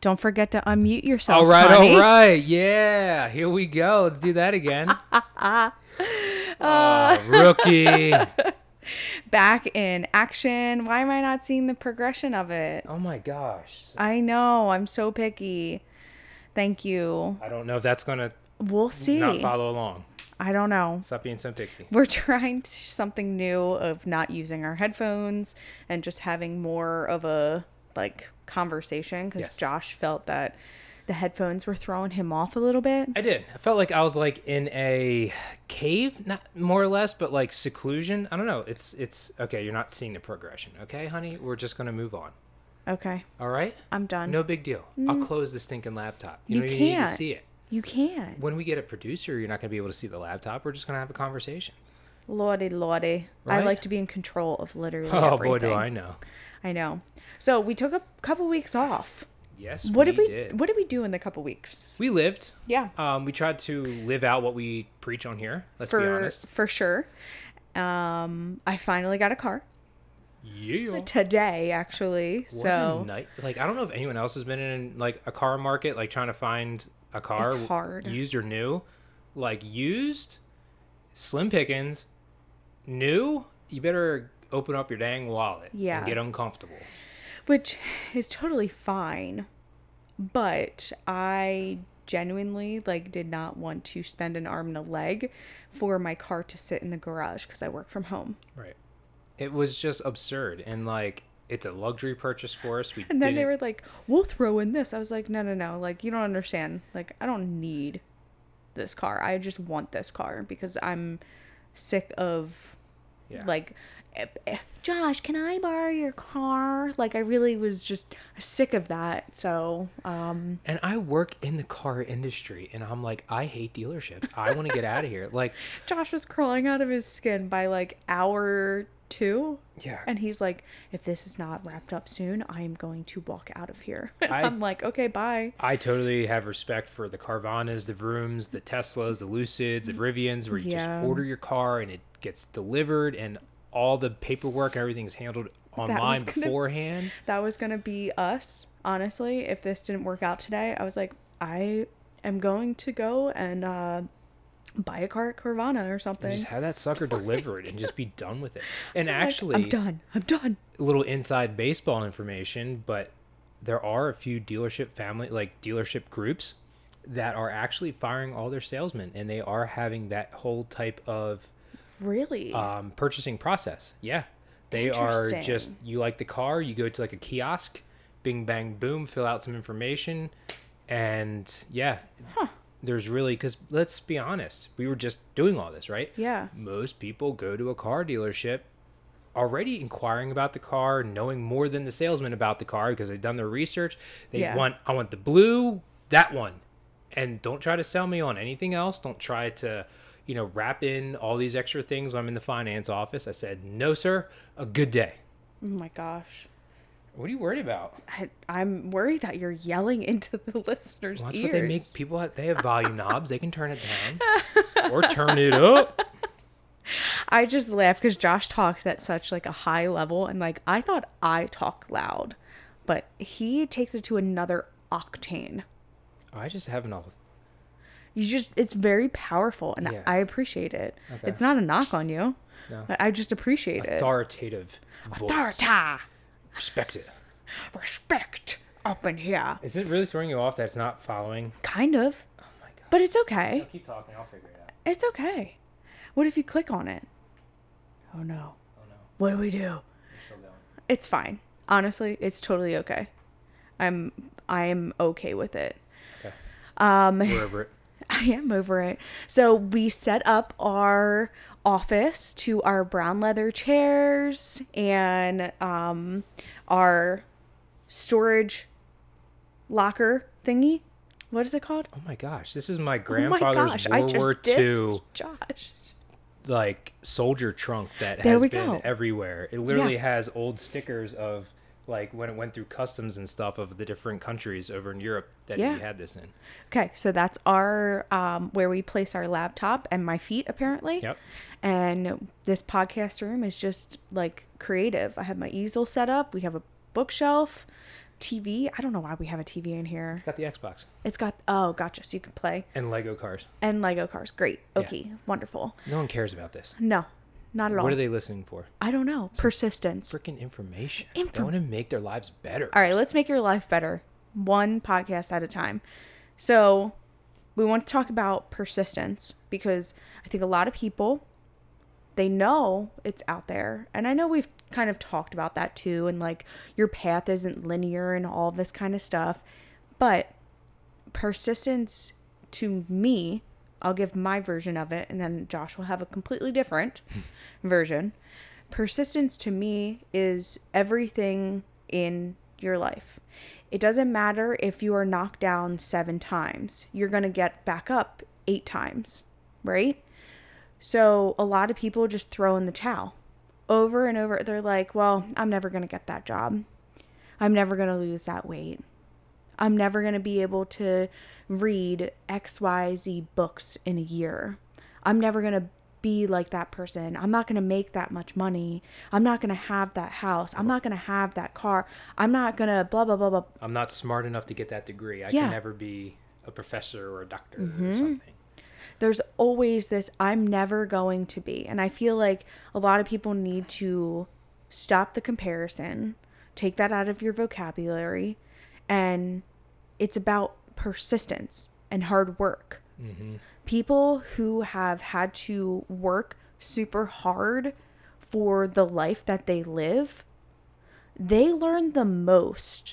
Don't forget to unmute yourself. All right, honey. all right. Yeah, here we go. Let's do that again. Rookie. Back in action. Why am I not seeing the progression of it? Oh my gosh. I know. I'm so picky. Thank you. I don't know if that's going to We'll see. not follow along. I don't know. Stop being so picky. We're trying something new of not using our headphones and just having more of a conversation because Yes. Josh felt that the headphones were throwing him off a little bit. I did. I felt like I was like in a cave, not more or less, but like seclusion. I don't know. It's okay. You're not seeing the progression. Okay, honey, we're just going to move on. Okay. All right. I'm done. No big deal. I'll close the stinking laptop. You You don't even need to can't. see it. You can't. When we get a producer, you're not going to be able to see the laptop. We're just going to have a conversation. Lordy. I Right? like to be in control of literally Oh, everything. boy, do I know. I know. So we took a couple weeks off. Yes, What we did we did. What did we do in the couple weeks? We lived. Yeah. We tried to live out what we preach on here. Let's be honest. For sure. I finally got a car Yeah. today, actually. What So a night! Like, I don't know if anyone else has been in like a car market, like trying to find a car, It's hard. used or new. Like used, slim pickings. New, you better open up your dang wallet. Yeah. And get uncomfortable. which is totally fine, but I genuinely did not want to spend an arm and a leg for my car to sit in the garage because I work from home. Right. It was just absurd, and like it's a luxury purchase for us. And then they were like, "We'll throw in this." I was like, "No. You don't understand. I don't need this car. I just want this car because I'm sick of Josh, can I borrow your car?" I really was just sick of that. So, And I work in the car industry, and I'm like, I hate dealerships. I want to get out of here. Like, Josh was crawling out of his skin by hour 2. yeah. And he's like, "If this is not wrapped up soon, I am going to walk out of here." And I- I'm like, "Okay, bye." I totally have respect for the Carvanas, the Vrooms, the Teslas, the Lucids, the Rivians, where you just Yeah. order your car and it gets delivered, and all the paperwork and everything's handled online gonna- beforehand. That was going to be us, honestly. If this didn't work out today, I was like, I am going to go and buy a car at Carvana or And something. just have that sucker delivered and just be done with it. And I'm like, actually, I'm done. a little inside baseball information, but there are a few dealership groups that are actually firing all their salesmen, and they are having that whole type of Really? purchasing process. Yeah. They are just, Interesting. you like the car, you go to a kiosk, bing, bang, boom, fill out some information. And yeah, there's really, because let's be honest, we were just doing all this, right? Yeah. Most people go to a car dealership already inquiring about the car, knowing more than the salesman about the car because they've done their research. I want the blue, that one. And don't try to sell me on anything else. Don't try to, wrap in all these extra things when I'm in the finance office. I said, no, sir, a good day. Oh my gosh. What are you worried about? I'm worried that you're yelling into the listeners' Well, that's ears. what they make people, they have volume knobs. They can turn it down or turn it up. I just laugh because Josh talks at such a high level, and I thought I talk loud, but he takes it to another octane. I just haven't all. It's very powerful, and Yeah. I appreciate it. Okay. It's not a knock on you. No. I just appreciate it. Authoritative voice. Authorita. Respect it. Respect up in here. Is it really throwing you off that it's not following? Kind of. Oh my god. But it's okay. Keep talking. I'll figure it out. It's okay. What if you click on it? Oh no. Oh no. What do we do? You're still going. It's fine. Honestly, it's totally okay. I am okay with it. Okay. We're over it. I am over it. So we set up our office to our brown leather chairs and our storage locker thingy. What is it called? Oh my gosh. This is my Oh my grandfather's gosh, I World just War dissed II Josh. soldier trunk that There has we been go. everywhere. It literally Yeah. has old stickers of when it went through customs and stuff of the different countries over in Europe that Yeah. we had this in. Okay, so that's our where we place our laptop and my feet apparently. Yep. And this podcast room is just creative. I have my easel set up. We have a bookshelf. TV. I don't know why we have a TV in here. It's got the Xbox. It's got, oh, gotcha. So you can play. And Lego cars. And Lego cars. Great. Okay. Yeah. Wonderful. No one cares about this. No, not at all. What are they listening for? I don't know. Persistence. Freaking information. They want to make their lives better. All right. Let's make your life better. One podcast at a time. So we want to talk about persistence because I think a lot of people, they know it's out there. And I know we've kind of talked about that too. And like your path isn't linear and all this kind of stuff. But persistence to me, I'll give my version of it. And then Josh will have a completely different version. Persistence to me is everything in your life. It doesn't matter if you are knocked down 7 times. You're going to get back up 8 times, right? So a lot of people just throw in the towel over and over. They're like, well, I'm never going to get that job. I'm never going to lose that weight. I'm never going to be able to read XYZ books in a year. I'm never going to be like that person. I'm not going to make that much money. I'm not going to have that house. I'm not going to have that car. I'm not going to blah, blah, blah, blah. I'm not smart enough to get that degree. I can never be a professor or a doctor or something. There's always this, I'm never going to be. And I feel like a lot of people need to stop the comparison, take that out of your vocabulary. And it's about persistence and hard work. Mm-hmm. People who have had to work super hard for the life that they live, they learn the most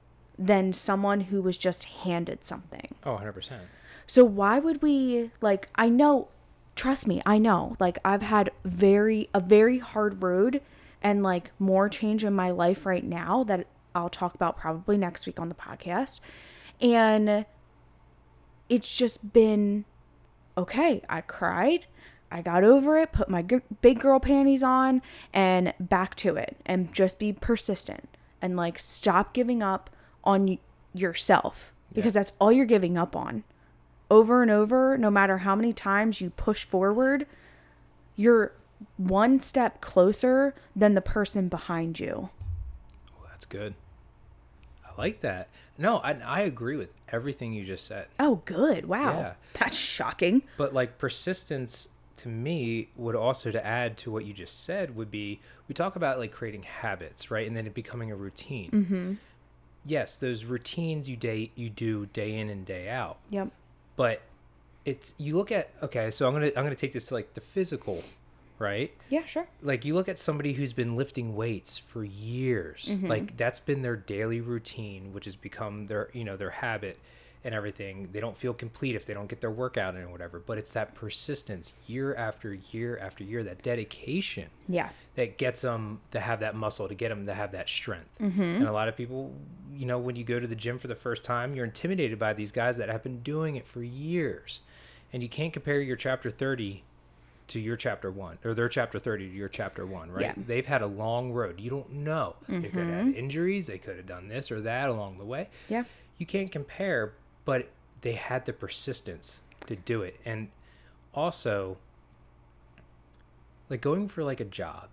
than someone who was just handed something. Oh, 100%. So why would we, like, I know, trust me, I know, like, I've had a very hard road and, like, more change in my life right now that I'll talk about probably next week on the podcast. And it's just been, okay, I cried, I got over it, put my big girl panties on, and back to it. And just be persistent. And, like, stop giving up on yourself. Because that's all you're giving up on. Over and over, no matter how many times you push forward, you're one step closer than the person behind you. Oh, that's good. I like that. No, I agree with everything you just said. Oh, good. Wow. Yeah. That's shocking. But like persistence to me would also, to add to what you just said, would be, we talk about like creating habits, right? And then it becoming a routine. Mm-hmm. Yes, those routines you do day in and day out. Yep. But it's, you look at, okay, so I'm gonna take this to like the physical, right? Yeah, sure. Like you look at somebody who's been lifting weights for years, mm-hmm. like that's been their daily routine, which has become their, their habit and everything. They don't feel complete if they don't get their workout in or whatever, but it's that persistence year after year after year, that dedication, that gets them to have that muscle, to get them to have that strength. Mm-hmm. And a lot of people, when you go to the gym for the first time, you're intimidated by these guys that have been doing it for years, and you can't compare your chapter 30 to your chapter 1, or their chapter 30 to your chapter 1, right? Yeah. They've had a long road. You don't know. Mm-hmm. They could have had injuries. They could have done this or that along the way. Yeah. You can't compare, but they had the persistence to do it. And also, like going for like a job.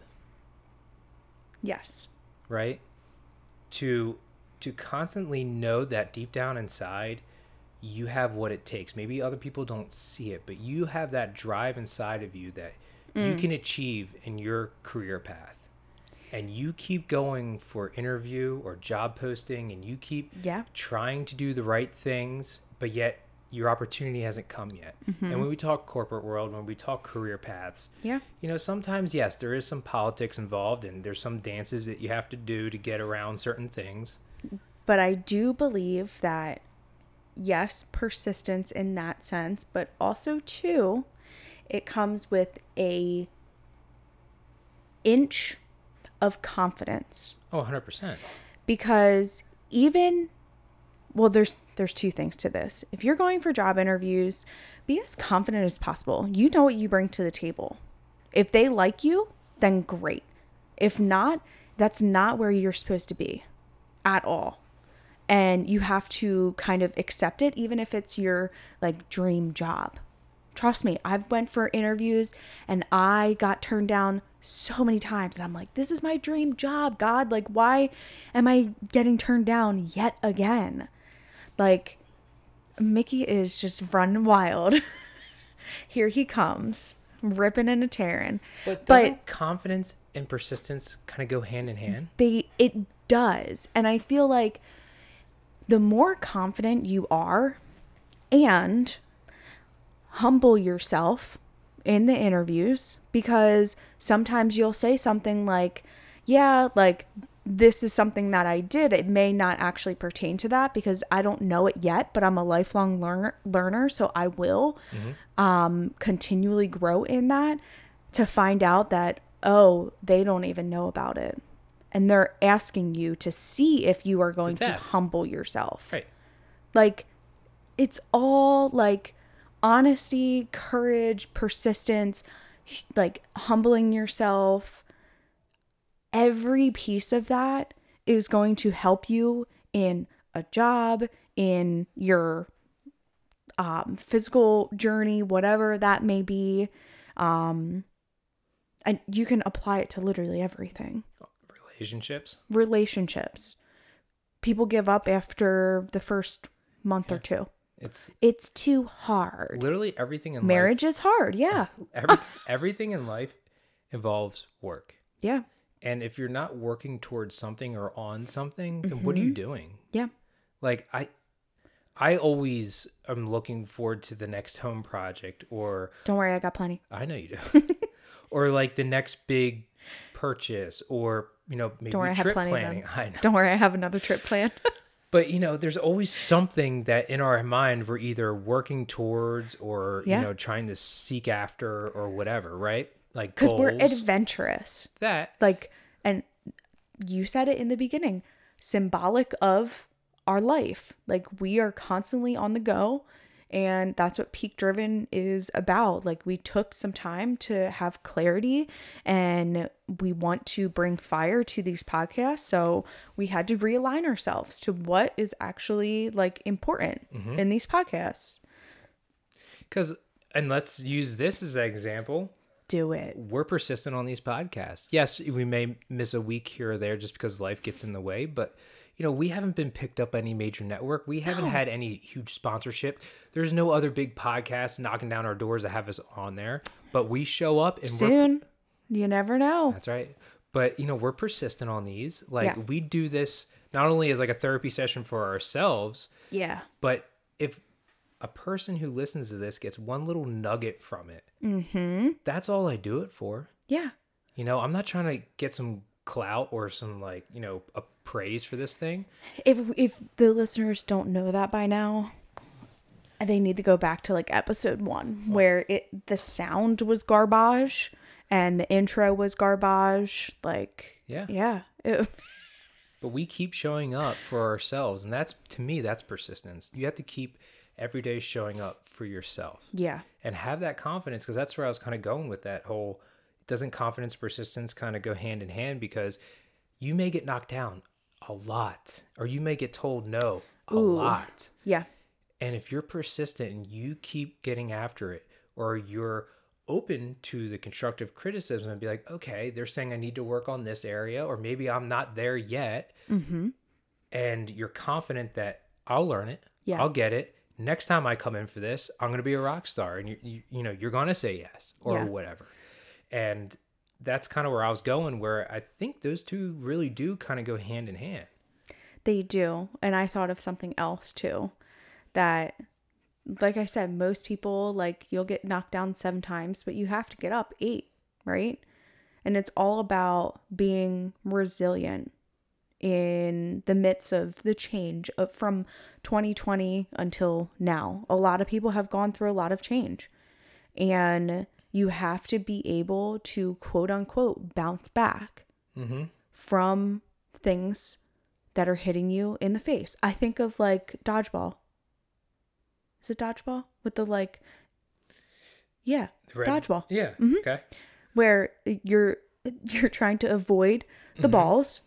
Yes. Right? To constantly know that deep down inside, you have what it takes. Maybe other people don't see it, but you have that drive inside of you that you can achieve in your career path. And you keep going for interview or job posting, and you keep trying to do the right things, but yet your opportunity hasn't come yet. Mm-hmm. And when we talk corporate world, when we talk career paths, sometimes, yes, there is some politics involved, and there's some dances that you have to do to get around certain things. But I do believe that, yes, persistence in that sense, but also, too, it comes with a inch of confidence. Oh, 100%. Because there's two things to this. If you're going for job interviews, be as confident as possible. You know what you bring to the table. If they like you, then great. If not, that's not where you're supposed to be at all. And you have to kind of accept it, even if it's your like dream job. Trust me, I've went for interviews and I got turned down so many times. And I'm like, this is my dream job, God. Like, why am I getting turned down yet again? Like, Mickey is just running wild. Here he comes, ripping and a tearing. But doesn't confidence and persistence kind of go hand in hand? It does. And I feel like the more confident you are and humble yourself in the interviews, because sometimes you'll say something like, yeah, like this is something that I did. It may not actually pertain to that because I don't know it yet, but I'm a lifelong learner. So I will continually grow in that, to find out that, oh, they don't even know about it. And they're asking you to see if you are going to humble yourself. Right. Like, it's all like honesty, courage, persistence, like humbling yourself. Every piece of that is going to help you in a job, in your physical journey, whatever that may be. And you can apply it to literally everything. Relationships. People give up after the first month or two. It's too hard. Literally everything in marriage is hard. Yeah. Everything in life involves work. Yeah. And if you're not working towards something or on something, then what are you doing? Yeah. Like I always am looking forward to the next home project, or don't worry, I got plenty. I know you do. Or like the next big purchase, or maybe don't worry, trip I have planning. I know. Don't worry, I have another trip planned. But there's always something that in our mind we're either working towards or trying to seek after or whatever, right? Like, because we're adventurous. And you said it in the beginning, symbolic of our life. Like, we are constantly on the go, and that's what Peak Driven is about. Like, we took some time to have clarity, and we want to bring fire to these podcasts. So we had to realign ourselves to what is actually like important in these podcasts. And let's use this as an example. Do it. We're persistent on these podcasts. Yes, we may miss a week here or there just because life gets in the way, but we haven't been picked up by any major network. We haven't had any huge sponsorship. There's no other big podcasts knocking down our doors that have us on there, but we show up and soon. You never know. That's right. But we're persistent on these. Like, we do this not only as like a therapy session for ourselves. Yeah. But if a person who listens to this gets one little nugget from it, that's all I do it for. Yeah. I'm not trying to get some clout or some like, a praise for this thing. If the listeners don't know that by now, they need to go back to like episode 1 where the sound was garbage and the intro was garbage. Like, yeah. But we keep showing up for ourselves, and to me that's persistence. You have to keep every day showing up for yourself. Yeah. And have that confidence, because that's where I was kind of going with that whole, doesn't confidence, persistence kind of go hand in hand? Because you may get knocked down a lot, or you may get told no a lot. Yeah. And if you're persistent and you keep getting after it, or you're open to the constructive criticism and be like, okay, they're saying I need to work on this area, or maybe I'm not there yet. And you're confident that I'll learn it. Yeah. I'll get it. Next time I come in for this, I'm going to be a rock star, and you're going to say yes or whatever. And that's kind of where I was going, where I think those two really do kind of go hand in hand. They do. And I thought of something else too, that, like I said, most people, like, you'll get knocked down 7 times, but you have to get up 8, right? And it's all about being resilient in the midst of the change from 2020 until now. A lot of people have gone through a lot of change, and you have to be able to, quote unquote, bounce back from things that are hitting you in the face. I think of like dodgeball. Is it dodgeball? With the like, yeah, dodgeball. Yeah. Okay. Where you're trying to avoid the balls.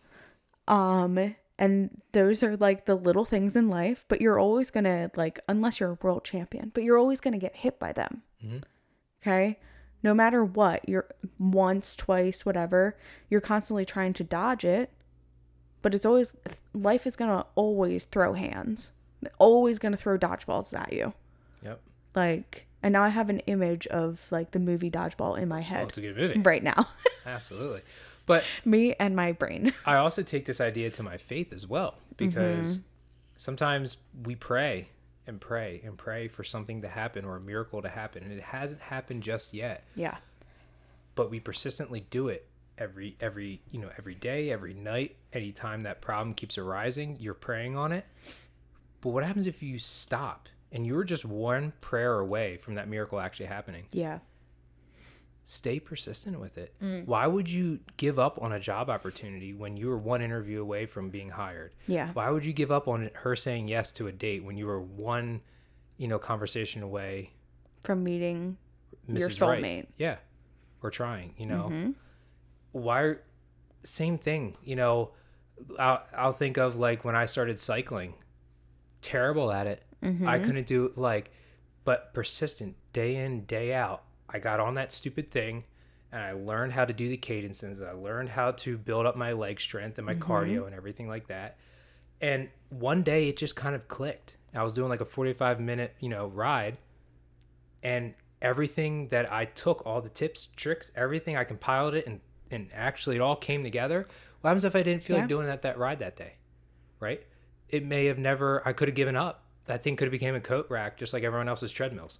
And those are like the little things in life, but you're always gonna, like, unless you're a world champion, but you're always gonna get hit by them. Okay. no matter what, you're once, twice, whatever, you're constantly trying to dodge it. But it's always, life is going to always throw hands. Always going to throw dodgeballs at you. Yep. Like, and now I have an image of like the movie Dodgeball in my head. Oh, it's a good movie. Right now. Absolutely. But me and my brain. I also take this idea to my faith as well, because sometimes we pray and pray and pray for something to happen or a miracle to happen, and it hasn't happened just yet. Yeah. But we persistently do it every day, every night, anytime that problem keeps arising, you're praying on it. But what happens if you stop and you're just one prayer away from that miracle actually happening? Yeah. Stay persistent with it. Why would you give up on a job opportunity when you were one interview away from being hired? Yeah. Why would you give up on her saying yes to a date when you were one, conversation away from meeting Mrs. your soulmate? Right? Yeah. Or trying, Why? Same thing, I'll think of like when I started cycling, terrible at it. I couldn't do but persistent, day in, day out. I got on that stupid thing and I learned how to do the cadences. I learned how to build up my leg strength and my cardio and everything like that. And one day it just kind of clicked. I was doing like a 45-minute, ride, and everything that I took, all the tips, tricks, everything, I compiled it and actually it all came together. What happens if I didn't feel like doing that ride that day? Right? It may have never, I could have given up. That thing could have became a coat rack just like everyone else's treadmills.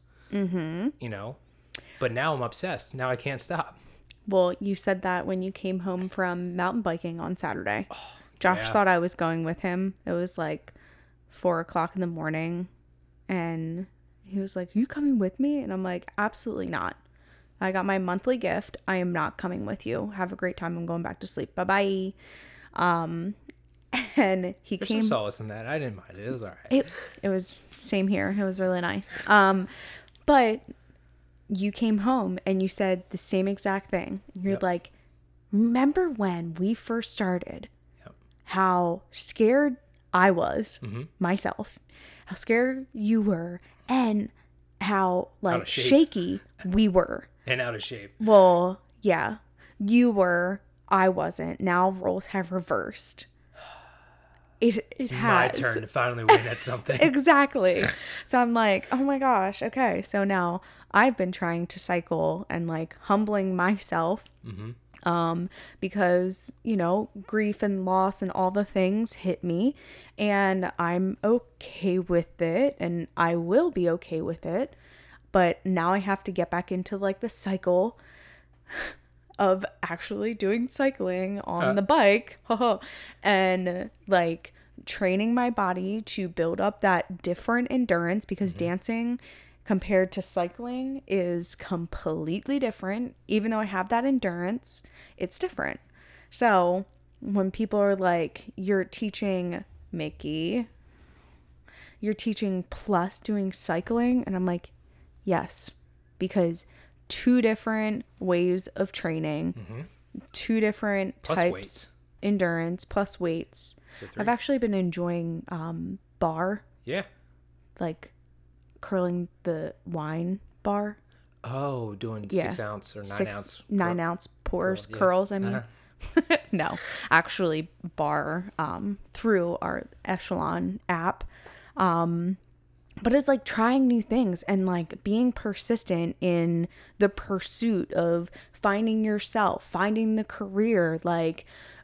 But now I'm obsessed. Now I can't stop. Well, you said that when you came home from mountain biking on Saturday. Josh thought I was going with him. It was like 4:00 in the morning. And he was like, "You coming with me?" And I'm like, "Absolutely not. I got my monthly gift. I am not coming with you. Have a great time. I'm going back to sleep. Bye-bye." And he There's came. some solace in that. I didn't mind it. It was all right. It was same here. It was really nice. But you came home and you said the same exact thing. You're like, "Remember when we first started? Yep. How scared I was myself, how scared you were, and how like shaky we were." And out of shape. Well, yeah, you were. I wasn't. Now roles have reversed. It's has. My turn to finally win at something. Exactly. So I'm like, oh my gosh, okay. So now I've been trying to cycle and like humbling myself because, grief and loss and all the things hit me, and I'm okay with it and I will be okay with it. But now I have to get back into like the cycle of actually doing cycling on the bike and like training my body to build up that different endurance, because dancing compared to cycling is completely different. Even though I have that endurance, it's different. So when people are like, "You're teaching Mickey, you're teaching plus doing cycling," and I'm like, yes, because two different ways of training, two different plus types, weights. Endurance plus weights. So 3. I've actually been enjoying bar. Yeah. Like curling the wine bar. Oh, doing 6 ounce or 9 ounce. 9 ounce curls, I mean. No, actually bar through our Echelon app. But it's like trying new things and like being persistent in the pursuit of finding yourself, finding the career, like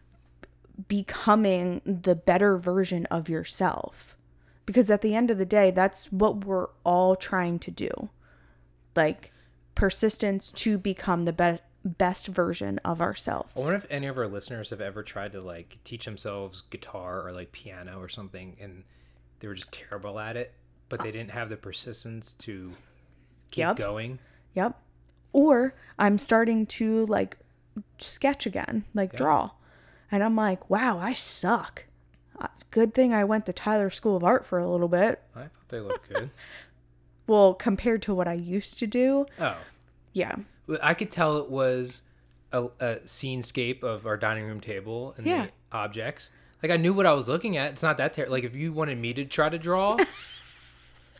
becoming the better version of yourself. Because at the end of the day, that's what we're all trying to do. Like persistence to become the best version of ourselves. I wonder if any of our listeners have ever tried to like teach themselves guitar or like piano or something, and they were just terrible at it. But they didn't have the persistence to keep going. Yep. Or I'm starting to like sketch again, like draw. And I'm like, wow, I suck. Good thing I went to Tyler School of Art for a little bit. I thought they looked good. Well, compared to what I used to do. Oh. Yeah. I could tell it was a scenescape of our dining room table and the objects. Like I knew what I was looking at. It's not that terrible. Like if you wanted me to try to draw...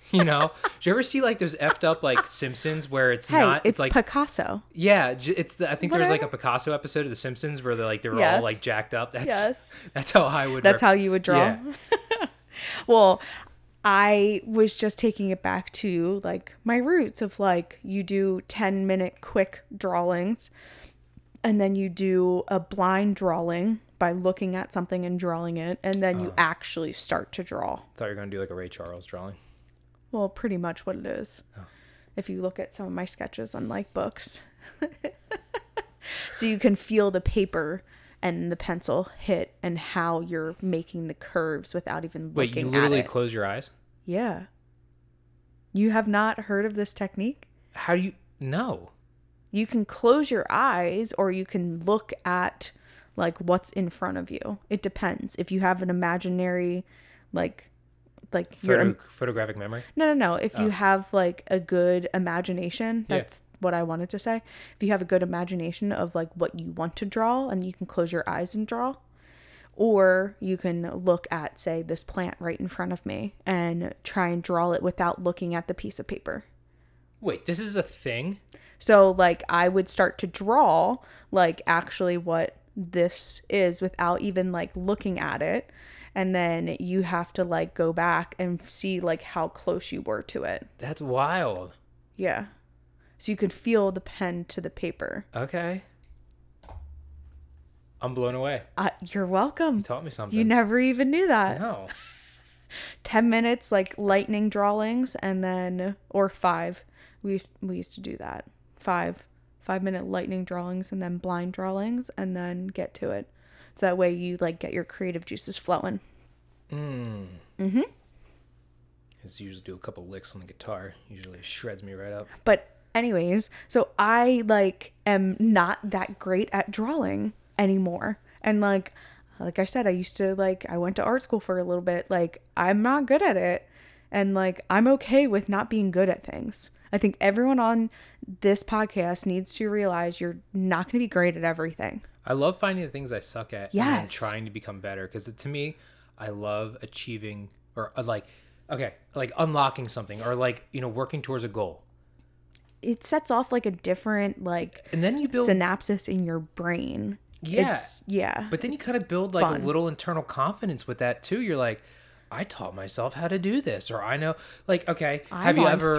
You know, did you ever see like those effed up like Simpsons where it's Hey, not? it's like Picasso. yeah, it's the, I think there was like a Whatever. Picasso episode of the Simpsons where they were all Yes. like jacked up. Yes. That's how I would. That's how you would draw. Yeah. Well, I was just taking it back to like my roots of like you do 10-minute quick drawings and then you do a blind drawing by looking at something and drawing it and then you actually start to draw. Thought you were gonna do like a Ray Charles drawing. Well, pretty much what it is. If you look at some of my sketches on like books. So you can feel the paper and the pencil hit and how you're making the curves without even looking at it. Wait, you literally close your eyes? Yeah. You have not heard of this technique? How do you? No. You can close your eyes or you can look at like what's in front of you. It depends. If you have an imaginary like Photographic memory? No. If you have like a good imagination, that's what I wanted to say. If you have a good imagination of like what you want to draw and you can close your eyes and draw, or you can look at, say, this plant right in front of me and try and draw it without looking at the piece of paper. Wait, this is a thing? So like I would start to draw like actually what this is without even like looking at it. And then you have to like go back and see like how close you were to it. That's wild. Yeah. So you can feel the pen to the paper. Okay. I'm blown away. You're welcome. You taught me something. You never even knew that. No. 10 minutes like lightning drawings and then, or 5. We used to do that. 5-minute lightning drawings and then blind drawings and then get to it. So that way you like get your creative juices flowing. I just usually do a couple licks on the guitar. Usually it shreds me right up. But anyways, so I like am not that great at drawing anymore. And like I said, I used to I went to art school for a little bit. Like I'm not good at it. And like I'm okay with not being good at things. I think everyone on this podcast needs to realize you're not going to be great at everything. I love finding the things I suck at and Yes. then trying to become better. Because to me, I love achieving or unlocking something or working towards a goal. It sets off like a different And then you build synapses in your brain. Yeah. But then you kind of build like fun. a little internal confidence with that too. You're like, I taught myself how to do this, or I know, okay, have you ever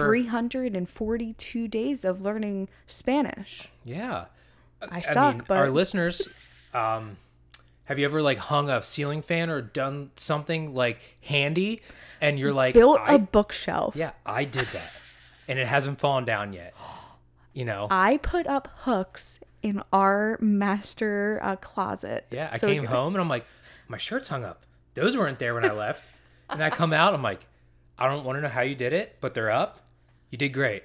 342 days of learning Spanish? Yeah. I suck, mean, but our listeners, have you ever hung a ceiling fan or done something handy and you're like built a bookshelf. Yeah, I did that. And it hasn't fallen down yet. I put up hooks in our master closet. Yeah, I came home and I'm like, my shirt's hung up. Those weren't there when I left. And I come out, I'm like, I don't want to know how you did it, but they're up. You did great.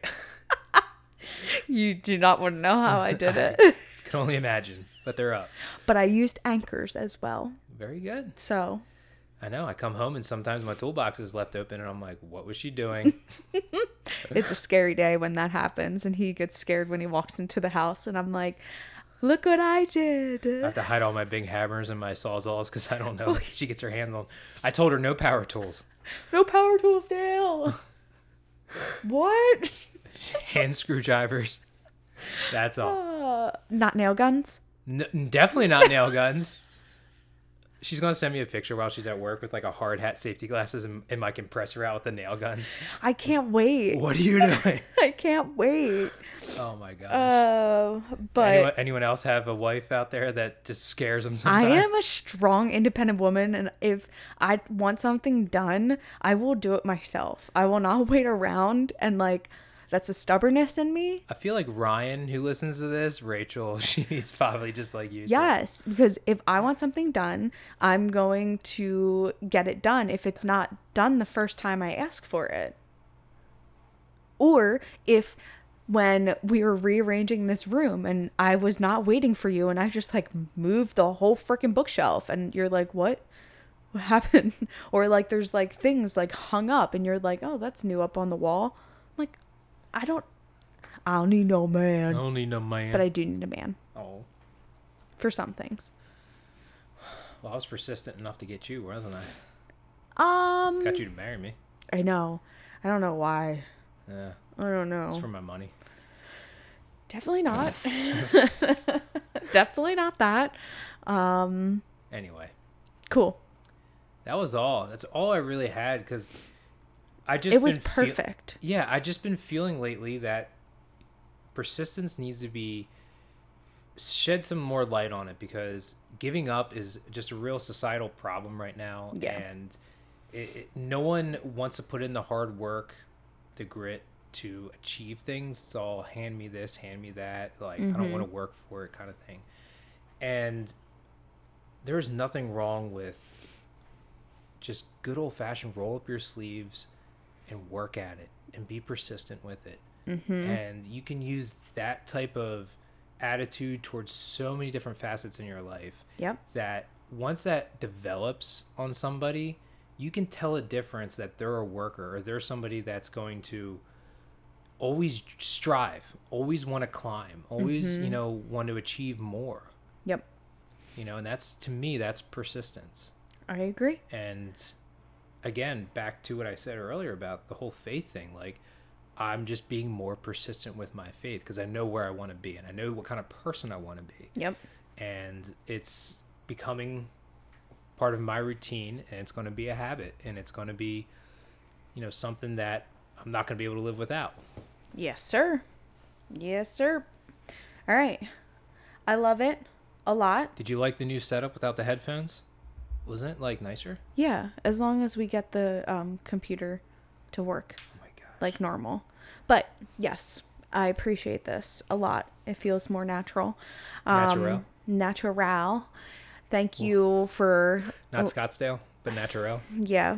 You do not want to know how I did it. I can only imagine, but they're up. But I used anchors as well. Very good. So I know. I come home and sometimes my toolbox is left open and I'm like, what was she doing? it's a scary day when that happens. And he gets scared when he walks into the house. And I'm like, look what I did. I have to hide all my big hammers and my sawzalls because I don't know what she gets her hands on. I told her no power tools. No power tools, Dale. What? Hand screwdrivers. That's all. Not nail guns? Definitely not nail guns. She's going to send me a picture while she's at work with a hard hat, safety glasses, and my compressor out with the nail guns. I can't wait. What are you doing? I can't wait. Oh my gosh. But anyone else have a wife out there that just scares them sometimes? I am a strong, independent woman, and if I want something done, I will do it myself. I will not wait around, and that's a stubbornness in me. I feel like Ryan, who listens to this, Rachel, she's probably just like you. Yes, because if I want something done, I'm going to get it done if it's not done the first time I ask for it. Or if when we were rearranging this room and I was not waiting for you and I just moved the whole freaking bookshelf and you're like, what happened? Or there's things hung up and you're like, oh, that's new up on the wall. I'm like, I don't need no man. I don't need no man. But I do need a man. Oh. For some things. Well, I was persistent enough to get you, wasn't I? Got you to marry me. I know. I don't know why. Yeah. I don't know. It's for my money. Definitely not. Definitely not that. Anyway. Cool. That was all. That's all I really had because It was perfect. Yeah, I just been feeling lately that persistence needs to be shed some more light on it because giving up is just a real societal problem right now. Yeah. And no one wants to put in the hard work, the grit to achieve things. It's all hand me this, hand me that. Like, I don't want to work for it kind of thing. And there's nothing wrong with just good old fashioned roll up your sleeves and work at it and be persistent with it. And you can use that type of attitude towards so many different facets in your life. Yep. That once that develops on somebody, you can tell a difference that they're a worker or they're somebody that's going to always strive, always want to climb, always, want to achieve more. Yep. And that's, to me, that's persistence. I agree. And again, back to what I said earlier about the whole faith thing, like, I'm just being more persistent with my faith because I know where I want to be and I know what kind of person I want to be. Yep. And it's becoming part of my routine and it's going to be a habit and it's going to be, something that I'm not going to be able to live without. Yes, sir. Yes, sir. All right. I love it a lot. Did you like the new setup without the headphones? Wasn't it like nicer? Yeah, as long as we get the computer to work. Like normal. But yes, I appreciate this a lot. It feels more natural. Natural. Thank you for... Not Scottsdale, but natural. Yeah.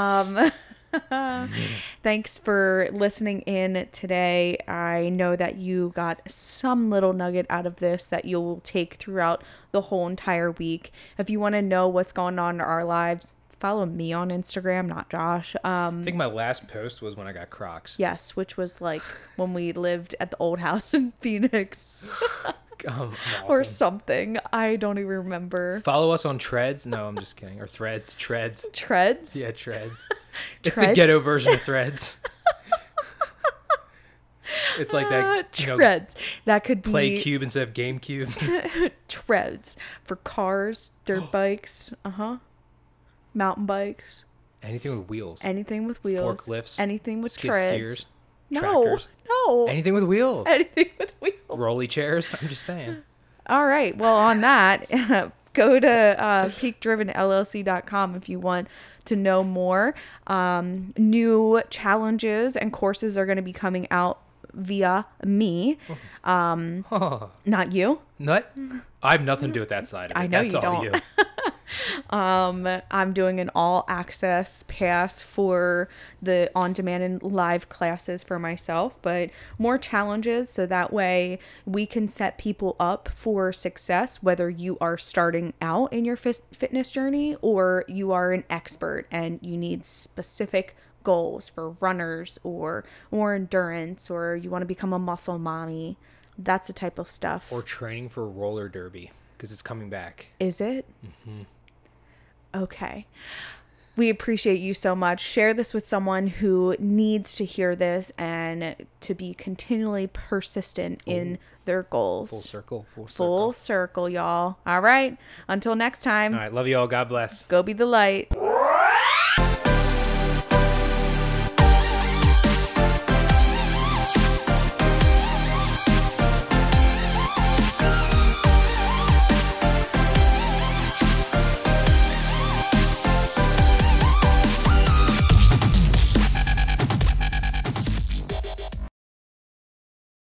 Thanks for listening in today. I know that you got some little nugget out of this that you'll take throughout the whole entire week. If you want to know what's going on in our lives, follow me on Instagram, not Josh. I think my last post was when I got Crocs. Yes, which was like when we lived at the old house in Phoenix. Awesome. Or something. I don't even remember. Follow us on Treads. No, I'm just kidding. Or Threads. Treads. Treads? Yeah, Treads. It's the ghetto version of Threads. It's like that. Treads. That could be Play Cube instead of GameCube. Treads for cars, dirt bikes. Mountain bikes. Anything with wheels. Anything with wheels. Forklifts. Anything with skid treads. steers. No. Tractors. No. Anything with wheels. Anything with wheels. Rolly chairs. I'm just saying. All right. Well, on that, go to peakdrivenllc.com if you want to know more. New challenges and courses are going to be coming out via me. Not you. Nut? I have nothing to do with that side of it. I know That's you all don't. you. I'm doing an all access pass for the on-demand and live classes for myself, but more challenges so that way we can set people up for success, whether you are starting out in your fitness journey or you are an expert and you need specific goals for runners or more endurance, or you want to become a muscle mommy. That's the type of stuff. Or training for roller derby because it's coming back. Is it? Mm-hmm. Okay. We appreciate you so much. Share this with someone who needs to hear this and to be continually persistent in their goals. Full circle. Full circle, y'all. All right. Until next time. All right. Love you all. God bless. Go be the light.